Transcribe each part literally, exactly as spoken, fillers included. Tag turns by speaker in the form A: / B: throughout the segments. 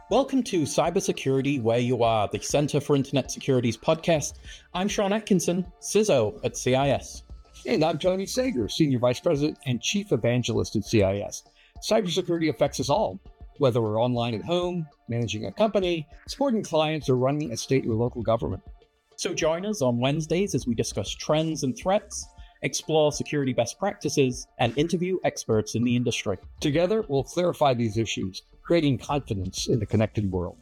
A: Welcome to Cybersecurity Where You Are, the Center for Internet Security's podcast. I'm Sean Atkinson, C I S O at C I S.
B: And I'm Tony Sager, Senior Vice President and Chief Evangelist at C I S. Cybersecurity affects us all, whether we're online at home, managing a company, supporting clients, or running a state or local government.
A: So join us on Wednesdays as we discuss trends and threats, explore security best practices, and interview experts in the industry.
B: Together, we'll clarify these issues, creating confidence in the connected world.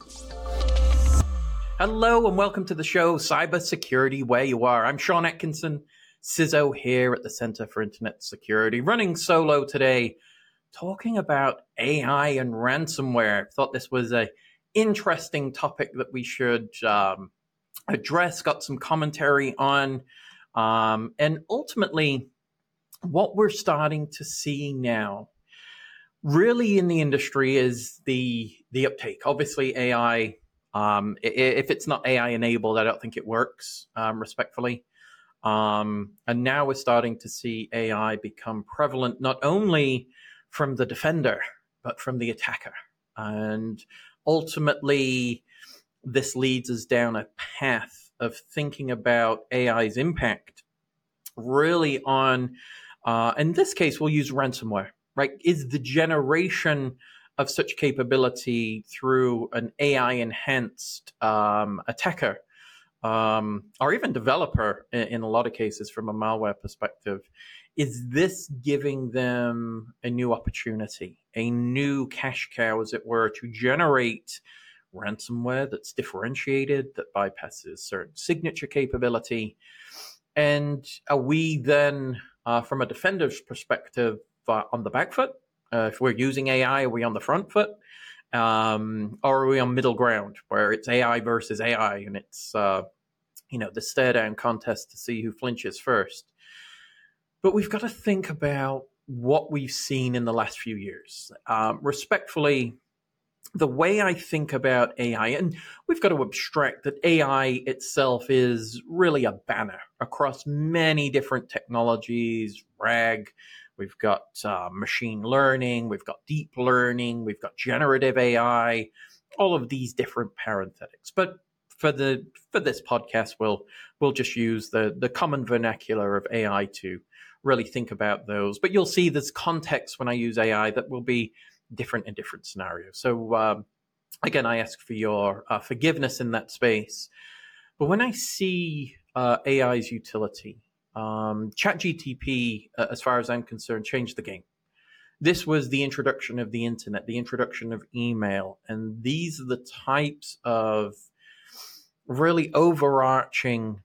A: Hello and welcome to the show, Cybersecurity Where You Are. I'm Sean Atkinson, C I S O here at the Center for Internet Security, running solo today, talking about A I and ransomware. I thought this was an interesting topic that we should um, address, got some commentary on, um, and ultimately what we're starting to see now really in the industry is the the uptake. Obviously, A I, um, if it's not A I enabled, I don't think it works, um, respectfully. Um, and now we're starting to see A I become prevalent, not only from the defender, but from the attacker. And ultimately, this leads us down a path of thinking about A I's impact really on, uh, in this case, we'll use ransomware. Right? Is the generation of such capability through an A I-enhanced um, attacker um, or even developer in, in a lot of cases from a malware perspective, is this giving them a new opportunity, a new cash cow, as it were, to generate ransomware that's differentiated, that bypasses certain signature capability? And are we then, uh, from a defender's perspective, Uh, on the back foot? Uh, if we're using A I, are we on the front foot? Um, or are we on middle ground where it's A I versus A I and it's, uh, you know, the stare down contest to see who flinches first? But we've got to think about what we've seen in the last few years. Um, respectfully, the way I think about A I, and we've got to abstract that A I itself is really a banner across many different technologies, RAG. We've got uh, machine learning, we've got deep learning, we've got generative A I, all of these different parenthetics. But for the for this podcast, we'll we'll just use the the common vernacular of A I to really think about those. But you'll see there's context when I use A I that will be different in different scenarios. So um, again, I ask for your uh, forgiveness in that space. But when I see uh, A I's utility, Um, ChatGPT, uh, as far as I'm concerned, changed the game. This was the introduction of the internet, the introduction of email, and these are the types of really overarching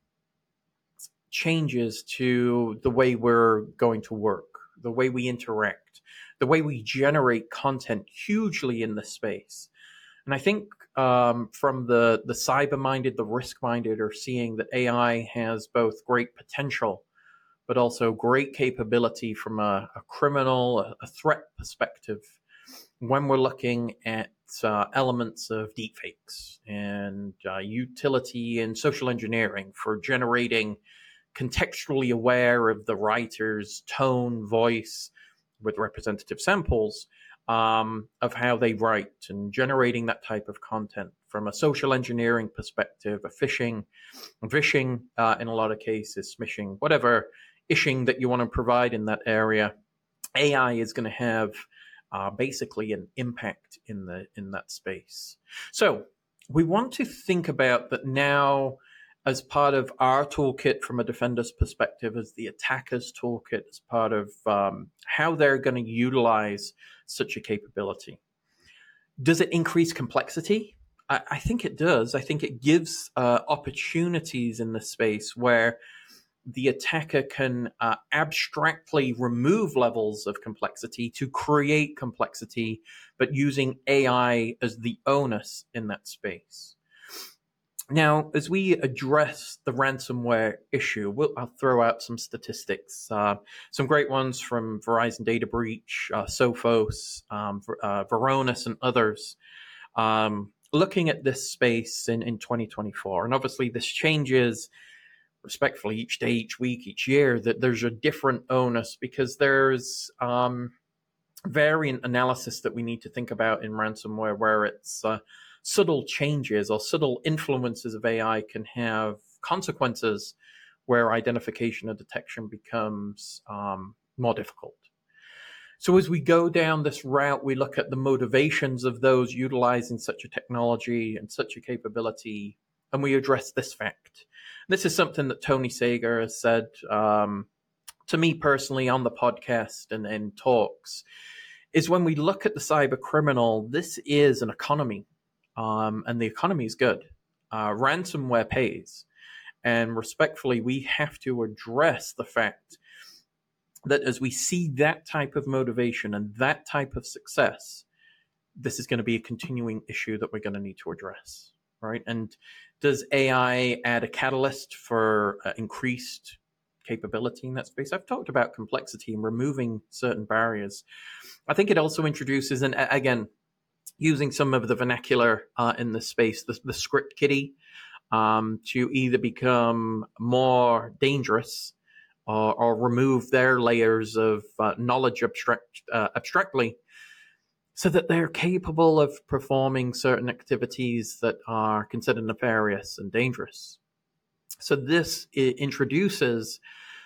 A: changes to the way we're going to work, the way we interact, the way we generate content hugely in this space. And I think um, from the, the cyber-minded, the risk-minded are seeing that A I has both great potential, but also great capability from a, a criminal, a, a threat perspective when we're looking at uh, elements of deepfakes and uh, utility in social engineering for generating contextually aware of the writer's tone, voice, with representative samples, Um, of how they write and generating that type of content from a social engineering perspective, a phishing, vishing uh, in a lot of cases, smishing, whatever ishing that you want to provide in that area. A I is going to have uh, basically an impact in the in that space. So we want to think about that now as part of our toolkit from a defender's perspective, as the attacker's toolkit, as part of um, how they're going to utilize such a capability. Does it increase complexity? I, I think it does. I think it gives uh, opportunities in the space where the attacker can uh, abstractly remove levels of complexity to create complexity, but using A I as the onus in that space. Now, as we address the ransomware issue, we'll, I'll throw out some statistics, uh, some great ones from Verizon Data Breach, uh, Sophos, um, uh, Varonis, and others, um, looking at this space in, in twenty twenty-four. And obviously this changes respectfully each day, each week, each year, that there's a different onus because there's um, variant analysis that we need to think about in ransomware where it's uh, subtle changes or subtle influences of A I can have consequences where identification and detection becomes um, more difficult. So as we go down this route, we look at the motivations of those utilizing such a technology and such a capability, and we address this fact. This is something that Tony Sager has said um, to me personally on the podcast and in talks, is when we look at the cyber criminal, this is an economy, um, and the economy is good. Uh, ransomware pays. And respectfully, we have to address the fact that as we see that type of motivation and that type of success, this is going to be a continuing issue that we're going to need to address, right? And does A I add a catalyst for uh, increased capability in that space? I've talked about complexity and removing certain barriers. I think it also introduces, and again, using some of the vernacular uh, in this space, the, the script kiddie, um, to either become more dangerous or, or remove their layers of uh, knowledge abstract, uh, abstractly, so that they're capable of performing certain activities that are considered nefarious and dangerous. So this introduces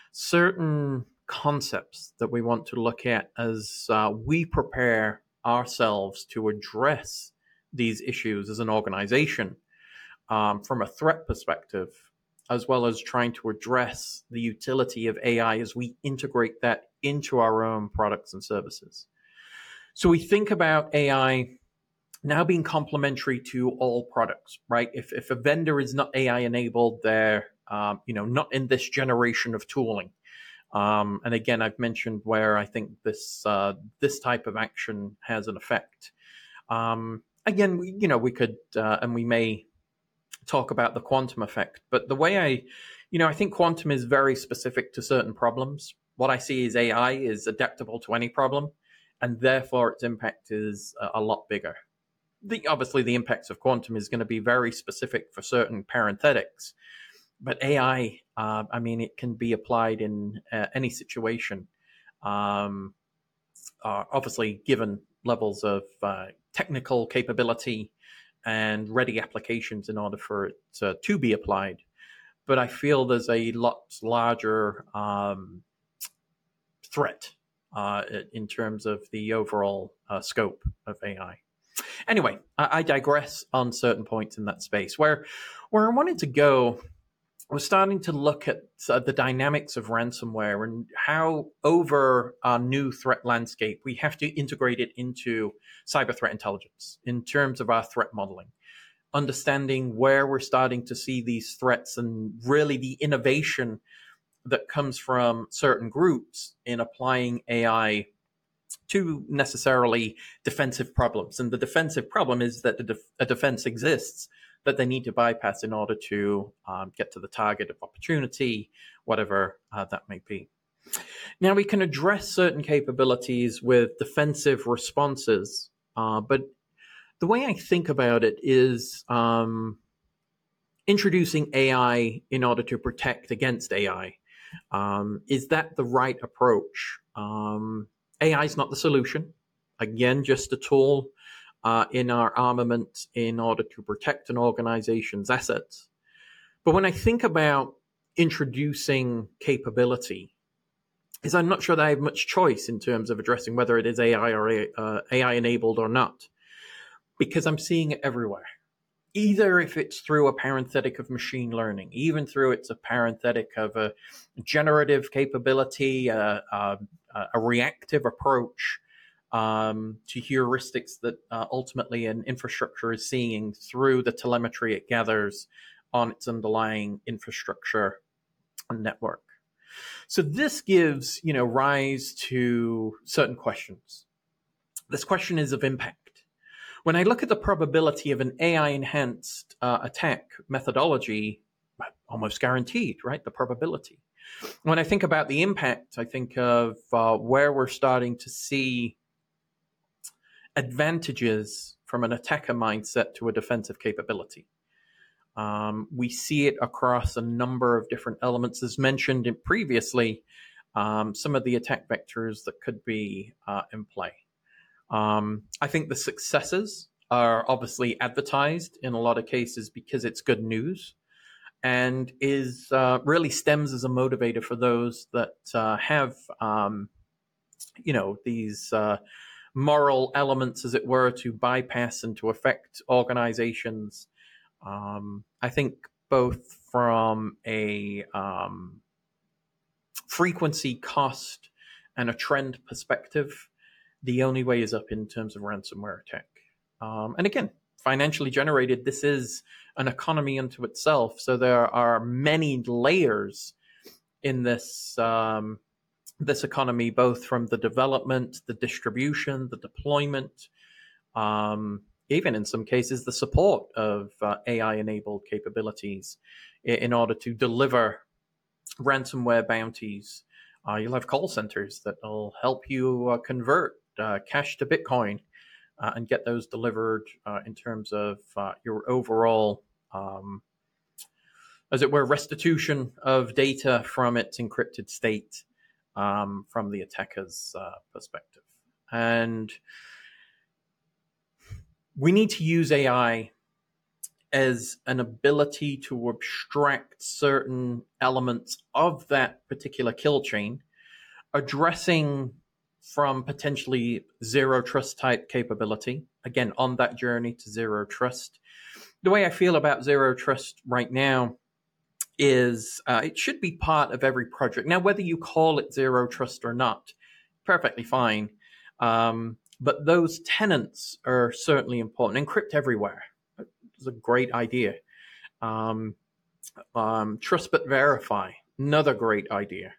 A: certain concepts that we want to look at as uh, we prepare ourselves to address these issues as an organization um, from a threat perspective, as well as trying to address the utility of A I as we integrate that into our own products and services. So we think about A I now being complementary to all products, right? If if a vendor is not A I enabled, they're um, you know not in this generation of tooling. Um, and again, I've mentioned where I think this uh, this type of action has an effect. Um, again, we, you know, we could uh, and we may talk about the quantum effect, but the way I, you know, I think quantum is very specific to certain problems. What I see is A I is adaptable to any problem, and therefore its impact is a, a lot bigger. The, obviously, the impacts of quantum is going to be very specific for certain parenthetics, but A I, uh, I mean, it can be applied in uh, any situation. Um, uh, obviously, given levels of uh, technical capability and ready applications in order for it to, to be applied. But I feel there's a lot larger um, threat uh, in terms of the overall uh, scope of A I. Anyway, I, I digress on certain points in that space. Where, where I wanted to go, we're starting to look at uh, the dynamics of ransomware and how over our new threat landscape, we have to integrate it into cyber threat intelligence in terms of our threat modeling, understanding where we're starting to see these threats and really the innovation that comes from certain groups in applying A I to necessarily defensive problems. And the defensive problem is that a, def- a defense exists that they need to bypass in order to um, get to the target of opportunity, whatever uh, that may be. Now, we can address certain capabilities with defensive responses, uh, but the way I think about it is um, introducing A I in order to protect against A I. Um, is that the right approach? Um, A I is not the solution. Again, just a tool uh, in our armament in order to protect an organization's assets. But when I think about introducing capability, is I'm not sure that I have much choice in terms of addressing whether it is A I or uh, A I enabled or not, because I'm seeing it everywhere. Either if it's through a parenthetic of machine learning, even through it's a parenthetic of a generative capability, uh, uh, a reactive approach um, to heuristics that uh, ultimately an infrastructure is seeing through the telemetry it gathers on its underlying infrastructure and network. So this gives, you know, rise to certain questions. This question is of impact. When I look at the probability of an A I-enhanced uh, attack methodology, almost guaranteed, right? The probability. When I think about the impact, I think of uh, where we're starting to see advantages from an attacker mindset to a defensive capability. Um, we see it across a number of different elements. As mentioned in previously, um, some of the attack vectors that could be uh, in play. Um, I think the successes are obviously advertised in a lot of cases because it's good news, and is uh, really stems as a motivator for those that uh, have, um, you know, these uh, moral elements, as it were, to bypass and to affect organizations. Um, I think both from a um, frequency, cost, and a trend perspective, the only way is up in terms of ransomware attack. Um, and again, financially generated, this is an economy unto itself. So there are many layers in this um, this economy, both from the development, the distribution, the deployment, um, even in some cases, the support of uh, A I-enabled capabilities in, in order to deliver ransomware bounties. Uh, you'll have call centers that will help you uh, convert uh, cash to Bitcoin uh, and get those delivered uh, in terms of uh, your overall, um, as it were, restitution of data from its encrypted state um, from the attacker's uh, perspective. And we need to use A I as an ability to abstract certain elements of that particular kill chain, addressing from potentially zero trust type capability, again, on that journey to zero trust. The way I feel about zero trust right now is uh, it should be part of every project. Now, whether you call it zero trust or not, perfectly fine. Um, but those tenets are certainly important. Encrypt everywhere. It's a great idea. Um, um, trust but verify. Another great idea.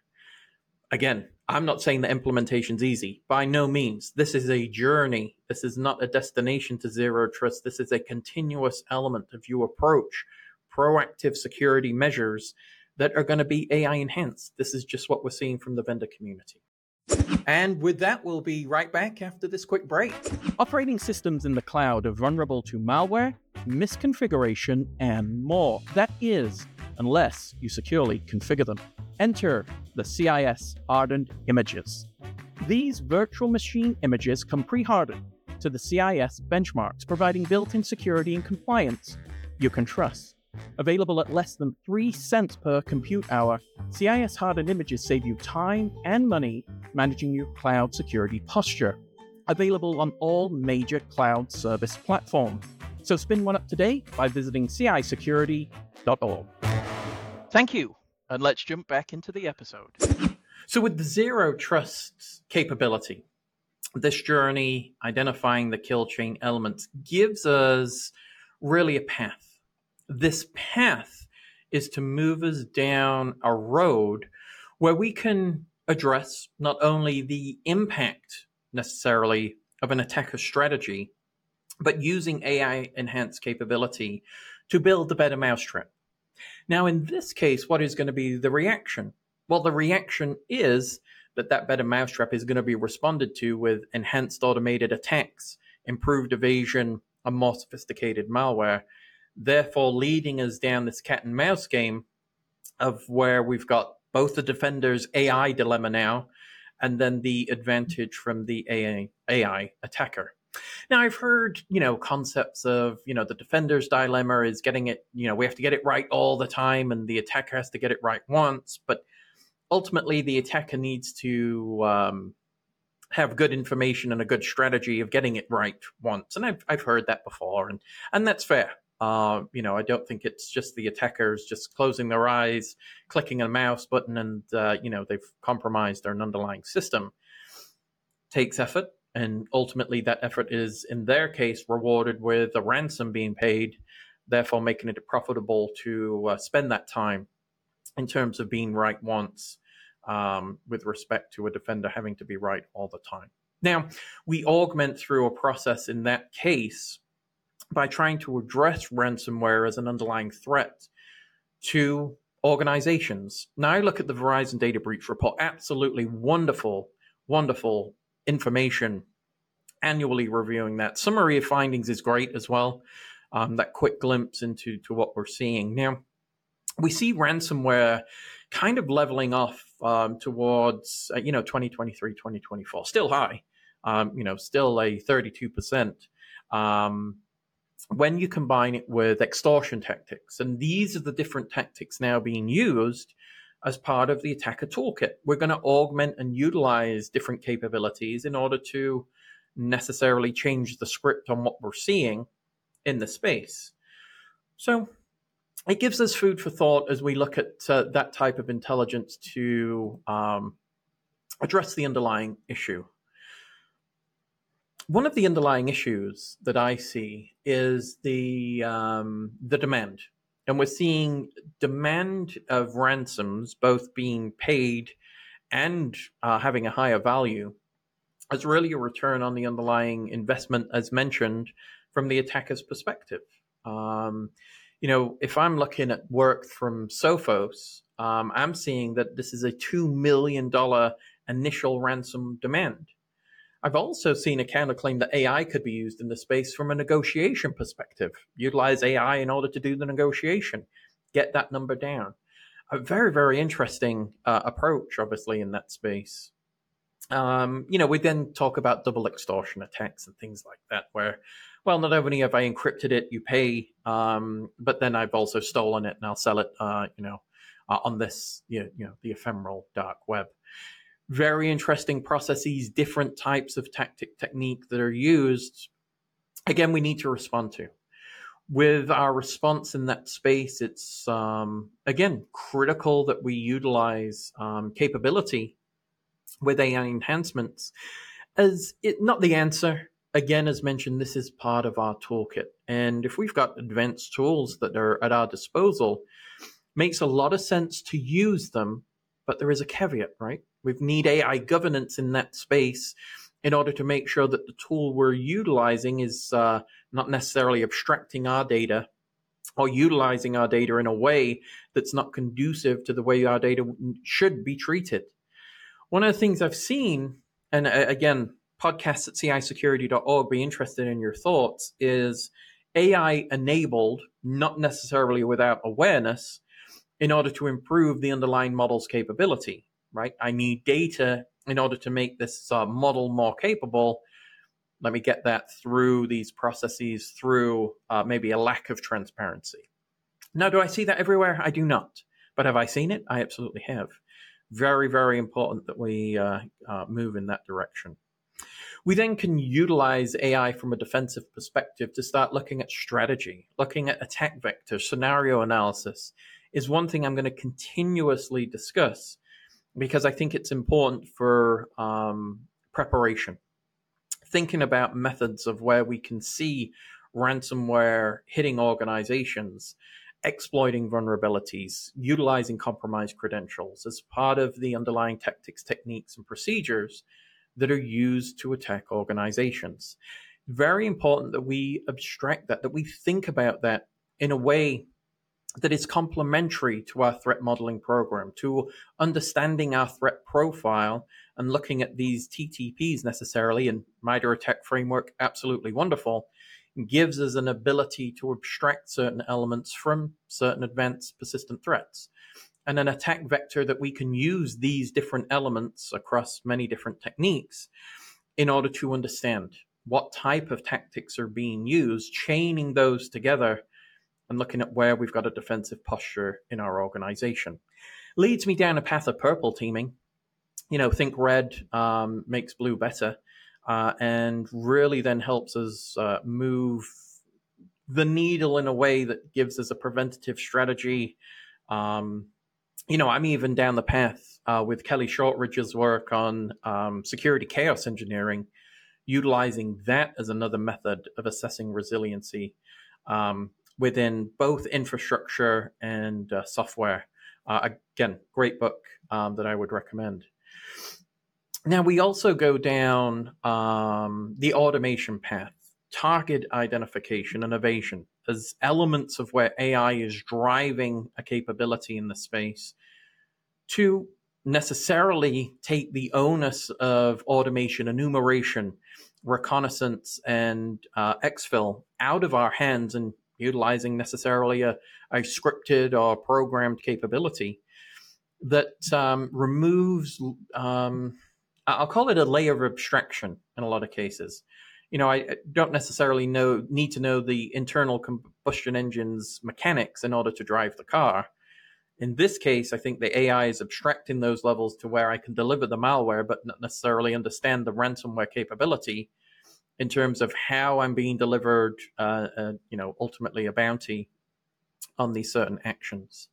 A: Again, I'm not saying the implementation's easy. By no means. This is a journey. This is not a destination to zero trust. This is a continuous element of you approach proactive security measures that are going to be A I enhanced. This is just what we're seeing from the vendor community. And with that, we'll be right back after this quick break.
C: Operating systems in the cloud are vulnerable to malware, misconfiguration, and more. That is, unless you securely configure them. Enter the C I S hardened images. These virtual machine images come pre-hardened to the C I S benchmarks, providing built-in security and compliance you can trust. Available at less than three cents per compute hour, C I S hardened images save you time and money managing your cloud security posture. Available on all major cloud service platforms. So spin one up today by visiting C I security dot org. Thank you, and let's jump back into the episode.
A: So with the zero trust capability, this journey, identifying the kill chain elements, gives us really a path. This path is to move us down a road where we can address not only the impact necessarily of an attacker strategy, but using A I-enhanced capability to build a better mousetrap. Now, in this case, what is going to be the reaction? Well, the reaction is that that better mousetrap is going to be responded to with enhanced automated attacks, improved evasion, and more sophisticated malware, therefore leading us down this cat and mouse game of where we've got both the defender's A I dilemma now, and then the advantage from the A I, A I attacker. Now, I've heard, you know, concepts of, you know, the defender's dilemma is getting it, you know, we have to get it right all the time, and the attacker has to get it right once. But ultimately, the attacker needs to um, have good information and a good strategy of getting it right once. And I've I've heard that before, and and that's fair. Uh, you know, I don't think it's just the attackers just closing their eyes, clicking a mouse button, and, uh, you know, they've compromised their underlying system. It takes effort, and ultimately that effort is, in their case, rewarded with a ransom being paid, therefore making it profitable to uh, spend that time in terms of being right once um, with respect to a defender having to be right all the time. Now, we augment through a process in that case by trying to address ransomware as an underlying threat to organizations. Now, I look at the Verizon data breach report, absolutely wonderful, wonderful information, annually reviewing that. Summary of findings is great as well, um, that quick glimpse into to what we're seeing. Now, we see ransomware kind of leveling off um, towards, uh, you know, twenty twenty-three, twenty twenty-four, still high, um, you know, still a thirty-two percent. Um, when you combine it with extortion tactics. And these are the different tactics now being used as part of the attacker toolkit. We're going to augment and utilize different capabilities in order to necessarily change the script on what we're seeing in the space. So it gives us food for thought as we look at uh, that type of intelligence to um, address the underlying issue. One of the underlying issues that I see is the um, the demand. And we're seeing demand of ransoms both being paid and uh, having a higher value as really a return on the underlying investment, as mentioned, from the attacker's perspective. Um, you know, if I'm looking at work from Sophos, um, I'm seeing that this is a two million dollars initial ransom demand. I've also seen a counterclaim that A I could be used in the space from a negotiation perspective. Utilize A I in order to do the negotiation, get that number down. A very, very interesting uh, approach, obviously, in that space. Um, you know, we then talk about double extortion attacks and things like that, where, well, not only have I encrypted it, you pay, um, but then I've also stolen it and I'll sell it, uh, you know, uh, on this, you know, the ephemeral dark web. Very interesting processes, different types of tactic technique that are used. Again, we need to respond to. With our response in that space, it's, um, again, critical that we utilize um, capability with A I enhancements as it not the answer. Again, as mentioned, this is part of our toolkit. And if we've got advanced tools that are at our disposal, makes a lot of sense to use them, but there is a caveat, right? We need A I governance in that space in order to make sure that the tool we're utilizing is uh, not necessarily abstracting our data or utilizing our data in a way that's not conducive to the way our data should be treated. One of the things I've seen, and uh, again, podcasts at C I security dot org, be interested in your thoughts, is A I enabled, not necessarily without awareness, in order to improve the underlying model's capability, right? I need data in order to make this uh, model more capable. Let me get that through these processes, through uh, maybe a lack of transparency. Now, do I see that everywhere? I do not. But have I seen it? I absolutely have. Very, very important that we uh, uh, move in that direction. We then can utilize A I from a defensive perspective to start looking at strategy, looking at attack vector, scenario analysis is one thing I'm going to continuously discuss because I think it's important for um, preparation. Thinking about methods of where we can see ransomware hitting organizations, exploiting vulnerabilities, utilizing compromised credentials as part of the underlying tactics, techniques, and procedures that are used to attack organizations. Very important that we abstract that, that we think about that in a way that is complementary to our threat modeling program, to understanding our threat profile and looking at these T T Ps necessarily, and MITRE ATT&CK framework, absolutely wonderful, gives us an ability to abstract certain elements from certain advanced persistent threats. And an attack vector that we can use these different elements across many different techniques in order to understand what type of tactics are being used, chaining those together and looking at where we've got a defensive posture in our organization. Leads me down a path of purple teaming. You know, think red um, makes blue better, uh, and really then helps us uh, move the needle in a way that gives us a preventative strategy. Um, you know, I'm even down the path uh, with Kelly Shortridge's work on um, security chaos engineering, utilizing that as another method of assessing resiliency um, within both infrastructure and uh, software. Uh, again, great book um, that I would recommend. Now, we also go down um, the automation path, target identification and evasion as elements of where A I is driving a capability in the space to necessarily take the onus of automation, enumeration, reconnaissance, and uh, exfil out of our hands and utilizing necessarily a, a scripted or programmed capability that um, removes, um, I'll call it a layer of abstraction in a lot of cases. you know, I don't necessarily know need to know the internal combustion engine's mechanics in order to drive the car. In this case, I think the A I is abstracting those levels to where I can deliver the malware, but not necessarily understand the ransomware capability in terms of how I'm being delivered, uh, uh, you know, ultimately a bounty on these certain actions.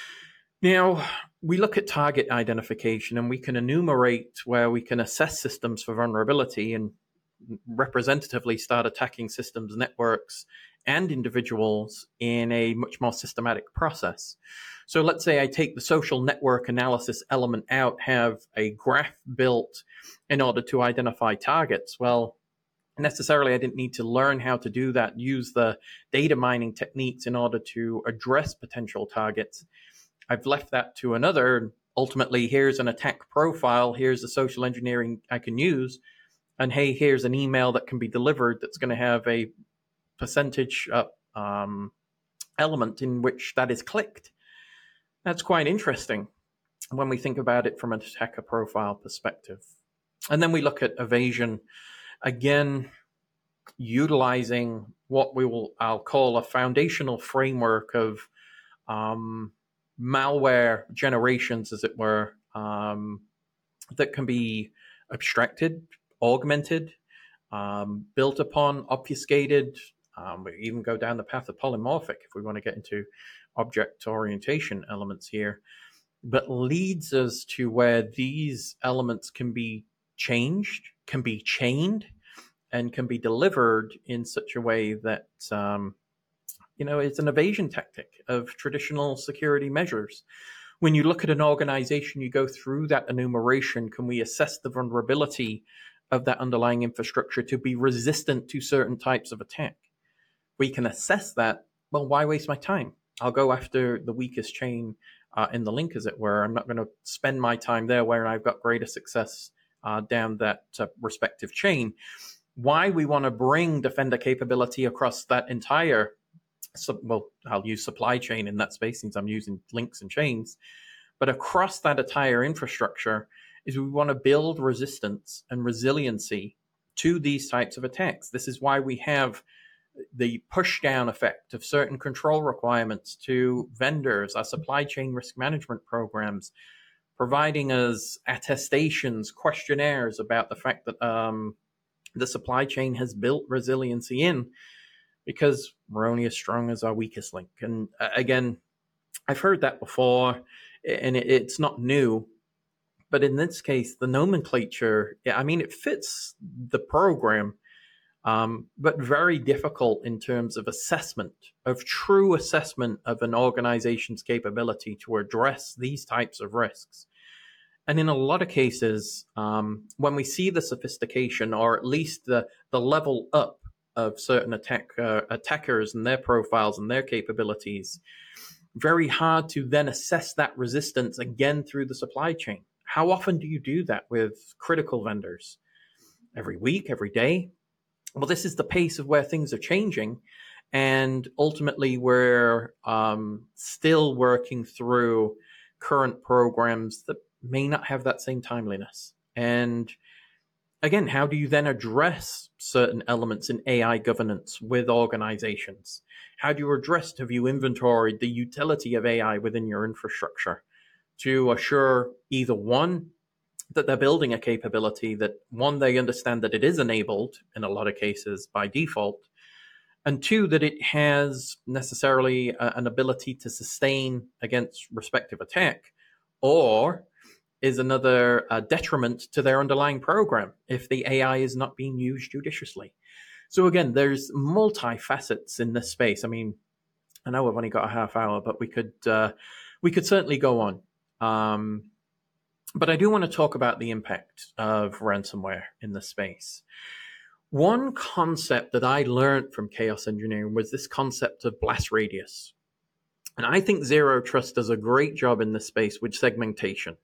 A: Now, we look at target identification, and we can enumerate where we can assess systems for vulnerability and representatively start attacking systems, networks, and individuals in a much more systematic process. So let's say I take the social network analysis element out, have a graph built in order to identify targets. Well, necessarily I didn't need to learn how to do that, use the data mining techniques in order to address potential targets. I've left that to another. Ultimately, here's an attack profile, here's the social engineering I can use, and hey, here's an email that can be delivered that's going to have a percentage uh, um, element in which that is clicked. That's quite interesting when we think about it from an attacker profile perspective. And then we look at evasion, again, utilizing what we will I'll call a foundational framework of um, malware generations, as it were, um, that can be abstracted, augmented, um, built upon, obfuscated. Um, we even go down the path of polymorphic if we want to get into object orientation elements here, but leads us to where these elements can be changed, can be chained, and can be delivered in such a way that, um, you know, it's an evasion tactic of traditional security measures. When you look at an organization, you go through that enumeration. Can we assess the vulnerability of that underlying infrastructure to be resistant to certain types of attack? We can assess that. Well, why waste my time? I'll go after the weakest chain uh, in the link, as it were. I'm not going to spend my time there where I've got greater success uh, down that uh, respective chain. Why we want to bring Defender capability across that entire, well, I'll use supply chain in that space since I'm using links and chains, but across that entire infrastructure is we want to build resistance and resiliency to these types of attacks. This is why we have the push down effect of certain control requirements to vendors, our supply chain risk management programs, providing us attestations, questionnaires about the fact that um, the supply chain has built resiliency in, because we're only as strong as our weakest link. And uh, again, I've heard that before, and it, it's not new. But in this case, the nomenclature, I mean, it fits the program, um, but very difficult in terms of assessment, of true assessment of an organization's capability to address these types of risks. And in a lot of cases, um, when we see the sophistication, or at least the, the level up of certain attack uh, attackers and their profiles and their capabilities, very hard to then assess that resistance again through the supply chain. How often do you do that with critical vendors? Every week, every day? Well, this is the pace of where things are changing. And ultimately, we're um, still working through current programs that may not have that same timeliness. And again, how do you then address certain elements in A I governance with organizations? How do you address, have you inventoried the utility of A I within your infrastructure to assure either one, that they're building a capability, that one, they understand that it is enabled in a lot of cases by default, and two, that it has necessarily a, an ability to sustain against respective attack, or is another uh, detriment to their underlying program if the A I is not being used judiciously. So again, there's multi-facets in this space. I mean, I know we've only got a half hour, but we could uh, we could certainly go on. Um, but I do want to talk about the impact of ransomware in this space. One concept that I learned from chaos engineering was this concept of blast radius. And I think Zero Trust does a great job in this space with segmentation,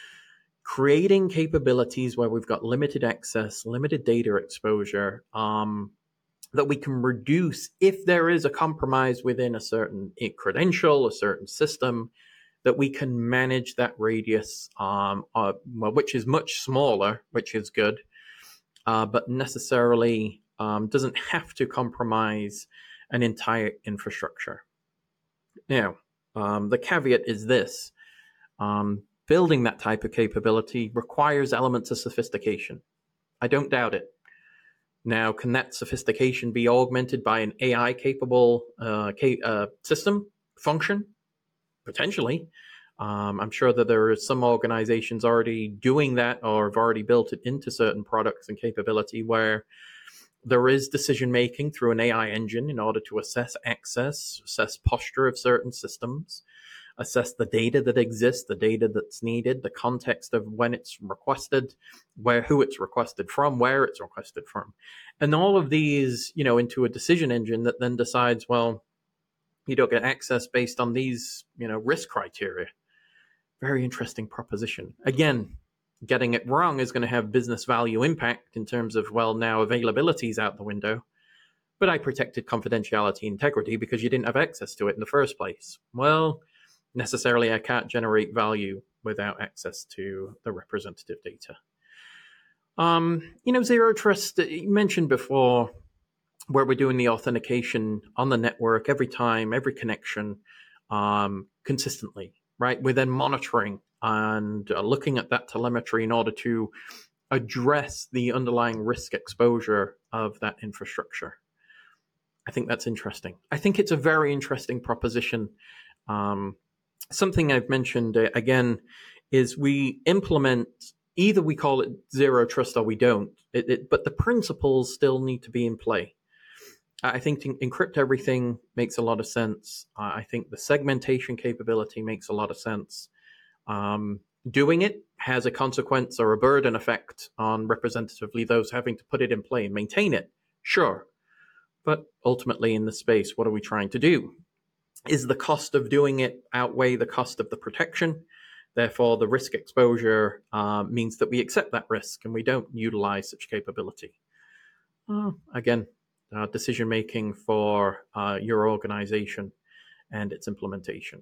A: creating capabilities where we've got limited access, limited data exposure, um, that we can reduce if there is a compromise within a certain credential, a certain system, that we can manage that radius, um, uh, which is much smaller, which is good, uh, but necessarily um, doesn't have to compromise an entire infrastructure. Now, um, the caveat is this. Um, building that type of capability requires elements of sophistication. I don't doubt it. Now, can that sophistication be augmented by an A I-capable uh, ca- uh, system function? Potentially. Um, I'm sure that there are some organizations already doing that or have already built it into certain products and capability where there is decision making through an A I engine in order to assess access, assess posture of certain systems, assess the data that exists, the data that's needed, the context of when it's requested, where, who it's requested from, where it's requested from. And all of these, you know, into a decision engine that then decides, well, you don't get access based on these, you know, risk criteria. Very interesting proposition. Again, getting it wrong is going to have business value impact in terms of, well, now availability is out the window, but I protected confidentiality integrity because you didn't have access to it in the first place. Well, necessarily I can't generate value without access to the representative data. Um, you know, Zero Trust, you mentioned before, where we're doing the authentication on the network every time, every connection, um, consistently, right? We're then monitoring and uh, looking at that telemetry in order to address the underlying risk exposure of that infrastructure. I think that's interesting. I think it's a very interesting proposition. Um, something I've mentioned, uh, again, is we implement, either we call it Zero Trust or we don't, it, it, but the principles still need to be in play. I think to encrypt everything makes a lot of sense. Uh, I think the segmentation capability makes a lot of sense. Um, doing it has a consequence or a burden effect on representatively those having to put it in play and maintain it. Sure. But ultimately in the space, what are we trying to do? Is the cost of doing it outweigh the cost of the protection? Therefore, the risk exposure uh, means that we accept that risk and we don't utilize such capability. Uh, again, Uh, decision making for uh, your organization and its implementation.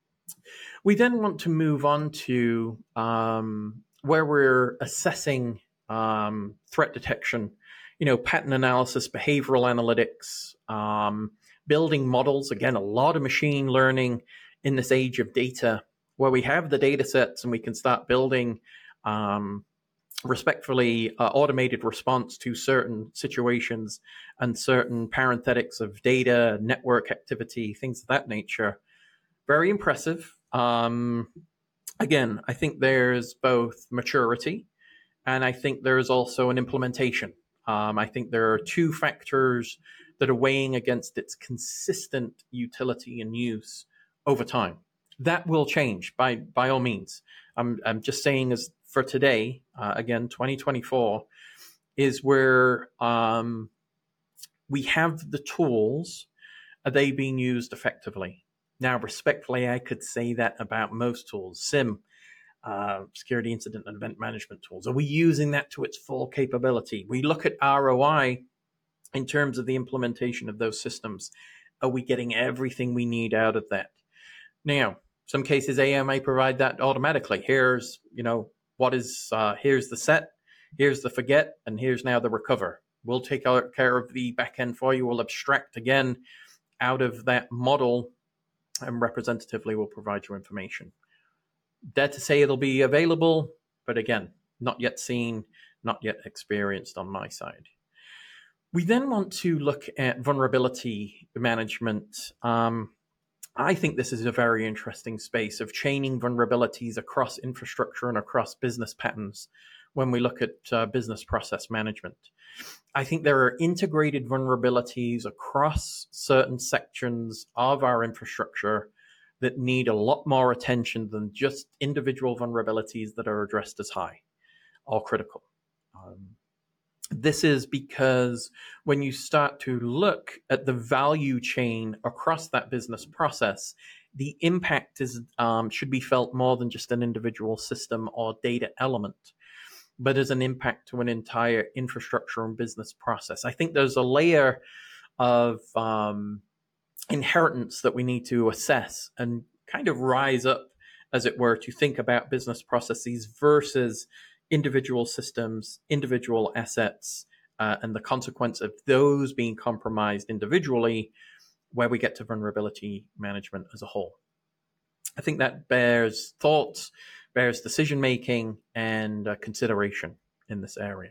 A: We then want to move on to um, where we're assessing um, threat detection, you know, pattern analysis, behavioral analytics, um, building models. Again, a lot of machine learning in this age of data, where we have the data sets and we can start building um, respectfully uh, automated response to certain situations and certain parenthetics of data, network activity, things of that nature. Very impressive. Um, again, I think there's both maturity and I think there's also an implementation. Um, I think there are two factors that are weighing against its consistent utility and use over time. That will change by, by all means. I'm, I'm just saying as for today, uh, again, twenty twenty-four, is where um, we have the tools. Are they being used effectively? Now, respectfully, I could say that about most tools. SIM, uh, security incident and event management tools. Are we using that to its full capability? We look at R O I in terms of the implementation of those systems. Are we getting everything we need out of that? Now, some cases A I may provide that automatically. Here's, you know, what is, uh, here's the set, here's the forget, and here's now the recover. We'll take care of the back end for you. We'll abstract again out of that model and representatively will provide you information. Dare to say it'll be available, but again, not yet seen, not yet experienced on my side. We then want to look at vulnerability management. Um, I think this is a very interesting space of chaining vulnerabilities across infrastructure and across business patterns when we look at uh, business process management. I think there are integrated vulnerabilities across certain sections of our infrastructure that need a lot more attention than just individual vulnerabilities that are addressed as high or critical. Um, This is because when you start to look at the value chain across that business process, the impact is um, should be felt more than just an individual system or data element, but as an impact to an entire infrastructure and business process. I think there's a layer of um, inheritance that we need to assess and kind of rise up, as it were, to think about business processes versus individual systems, individual assets, uh, and the consequence of those being compromised individually, where we get to vulnerability management as a whole. I think that bears thought, bears decision-making, and uh, consideration in this area.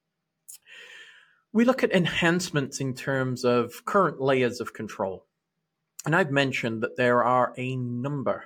A: We look at enhancements in terms of current layers of control. And I've mentioned that there are a number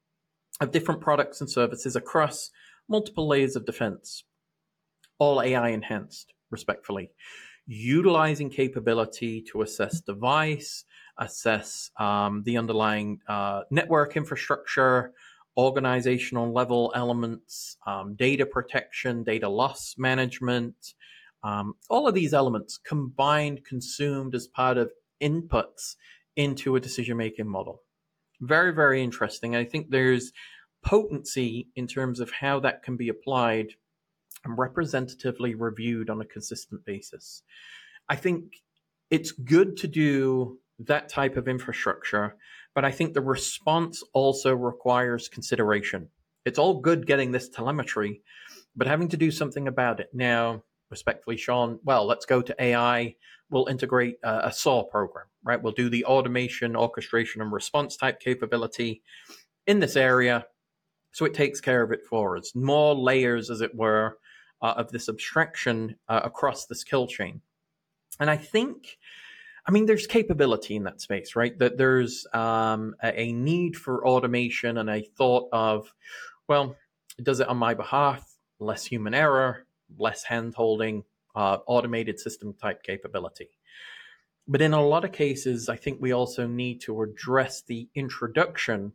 A: of different products and services across multiple layers of defense, all A I enhanced, respectfully, utilizing capability to assess device, assess um, the underlying uh, network infrastructure, organizational level elements, um, data protection, data loss management, um, all of these elements combined, consumed as part of inputs into a decision-making model. Very, very interesting. I think there's potency in terms of how that can be applied and representatively reviewed on a consistent basis. I think it's good to do that type of infrastructure, but I think the response also requires consideration. It's all good getting this telemetry, but having to do something about it. Now, respectfully, Sean, well, let's go to A I. We'll integrate a, a S O A program, right? We'll do the automation, orchestration, and response type capability in this area. So it takes care of it for us. More layers, as it were, uh, of this abstraction uh, across this kill chain. And I think, I mean, there's capability in that space, right? That there's um, a, a need for automation and a thought of, well, it does it on my behalf, less human error, less hand-holding, uh, automated system type capability. But in a lot of cases, I think we also need to address the introduction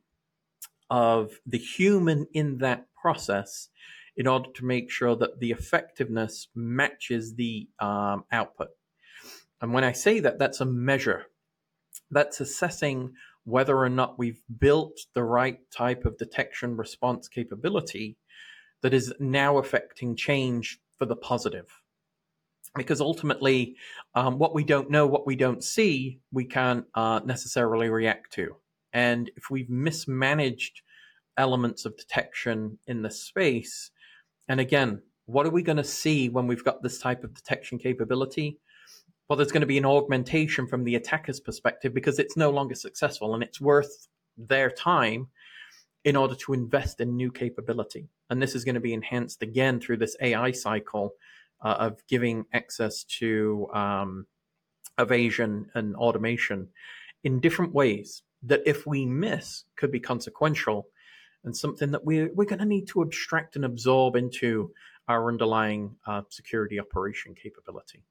A: of the human in that process in order to make sure that the effectiveness matches the um, output. And when I say that, that's a measure. That's assessing whether or not we've built the right type of detection response capability that is now affecting change for the positive. Because ultimately, um, what we don't know, what we don't see, we can't uh, necessarily react to. And if we've mismanaged elements of detection in this space, and again, what are we going to see when we've got this type of detection capability? Well, there's going to be an augmentation from the attacker's perspective because it's no longer successful and it's worth their time in order to invest in new capability. And this is going to be enhanced again through this A I cycle uh, of giving access to um, evasion and automation in different ways that if we miss could be consequential and something that we're, we're going to need to abstract and absorb into our underlying uh, security operation capability.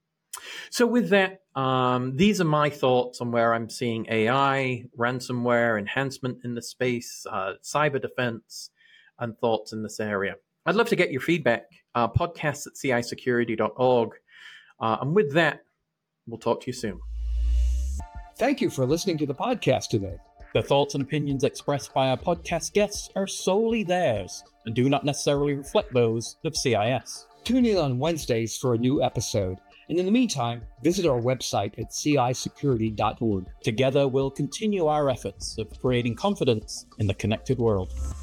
A: So with that, um, these are my thoughts on where I'm seeing A I, ransomware, enhancement in the space, uh, cyber defense, and thoughts in this area. I'd love to get your feedback, uh, podcasts at c i security dot org. Uh, and with that, we'll talk to you soon.
B: Thank you for listening to the podcast today.
C: The thoughts and opinions expressed by our podcast guests are solely theirs and do not necessarily reflect those of C I S.
B: Tune in on Wednesdays for a new episode. And in the meantime, visit our website at c i security dot org.
C: Together, we'll continue our efforts of creating confidence in the connected world.